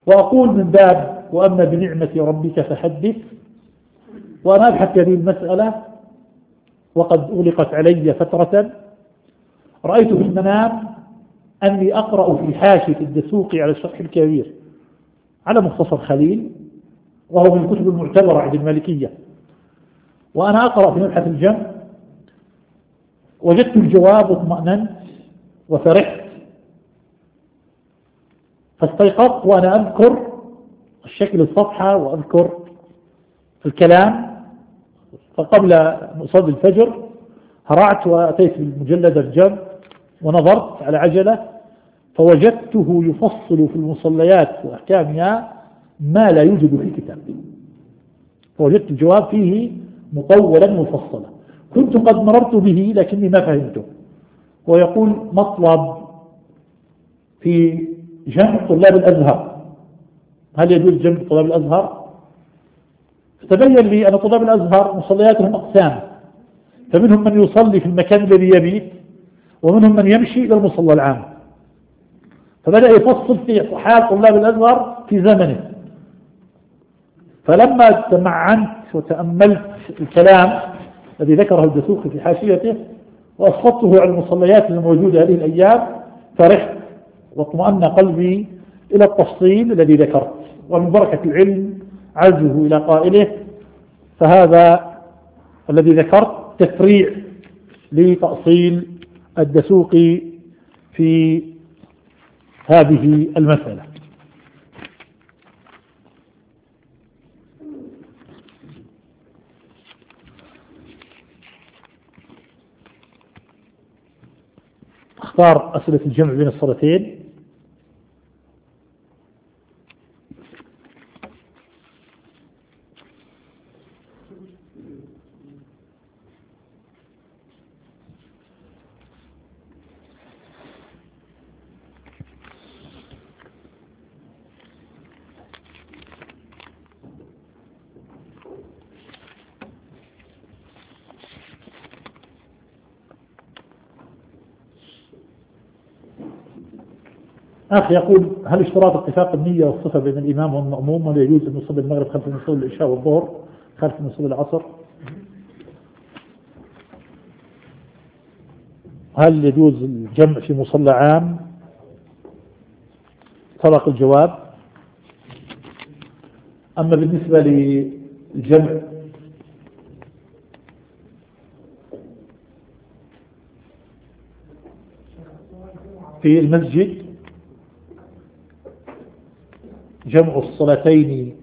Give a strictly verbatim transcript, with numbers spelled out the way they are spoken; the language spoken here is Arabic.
وأقول من باب وأما بنعمة ربك فحدث، وأنا أبحث هذه المسألة وقد أغلقت علي فترة. رأيت في المنام أني أقرأ في حاشية الدسوقي على الشرح الكبير على مختصر خليل، وهو من الكتب المعتبرة عند المالكية، وأنا أقرأ في مبحث الجمع وجدت الجواب واطمأننت وفرحت، فاستيقظت وأنا أذكر الشكل الصفحة وأذكر الكلام. فقبل أن أصلي الفجر هرعت وأتيت بالمجلد الجمع ونظرت على عجلة فوجدته يفصل في المصليات وأحكامها ما لا يوجد في كتاب، فوجدت الجواب فيه مطولا مفصلا. كنت قد مررت به لكني ما فهمته. ويقول مطلب في جمع طلاب الأزهر، هل يجوز جمع طلاب الأزهر؟ فتبين لي أن طلاب الأزهر مصلياتهم أقسام، فمنهم من يصلي في المكان الذي يبيت، ومنهم من يمشي إلى المصلى العام. فبدأ يفصل في حال طلاب الأزهر في زمنه. فلما تمعنت وتأملت الكلام الذي ذكره الدسوقي في حاشيته وأسقطته على المصليات الموجودة هذه الأيام فرحت واطمأن قلبي إلى التفصيل الذي ذكرت. ومن بركة العلم عزه إلى قائله، فهذا الذي ذكرت تفريع لتأصيل الدسوقي في هذه المسألة. اختار أسئلة الجمع بين الصلاتين. أخي يقول هل اشتراط اتفاق النية والصفة بين الإمام والمأموم ولا يجوز أن يصلي المغرب خلف من يصلي العشاء والظهر خلف من يصلي العصر؟ هل يجوز الجمع في مصلى عام؟ سبق الجواب. أما بالنسبة للجمع في المسجد، جمع الصلاتين